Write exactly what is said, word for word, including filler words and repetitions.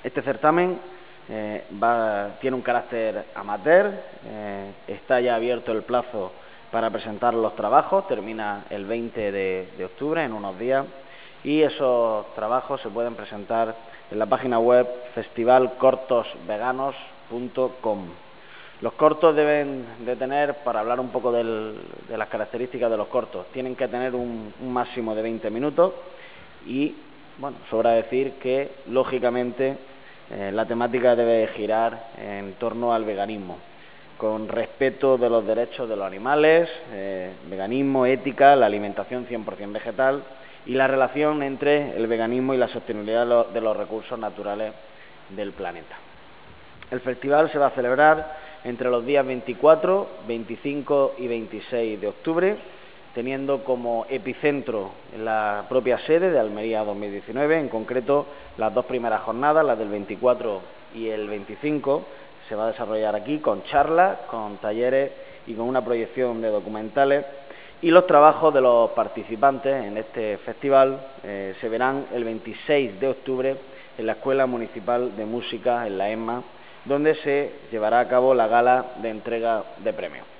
Este certamen eh, va, tiene un carácter amateur, eh, está ya abierto el plazo para presentar los trabajos, termina el veinte de, de octubre, en unos días, y esos trabajos se pueden presentar en la página web festival cortos veganos punto com. Los cortos deben de tener, para hablar un poco del, de las características de los cortos, tienen que tener un, un máximo de veinte minutos y, bueno, sobra decir que, lógicamente, eh, la temática debe girar en torno al veganismo, con respeto de los derechos de los animales, eh, veganismo, ética, la alimentación cien por cien vegetal y la relación entre el veganismo y la sostenibilidad de los, de los recursos naturales del planeta. El festival se va a celebrar entre los días veinticuatro, veinticinco y veintiséis de octubre, teniendo como epicentro la propia sede de Almería dos mil diecinueve, en concreto las dos primeras jornadas, las del veinticuatro y el veinticinco, se va a desarrollar aquí con charlas, con talleres y con una proyección de documentales. Y los trabajos de los participantes en este festival eh, se verán el veintiséis de octubre en la Escuela Municipal de Música, en la ESMA, donde se llevará a cabo la gala de entrega de premios.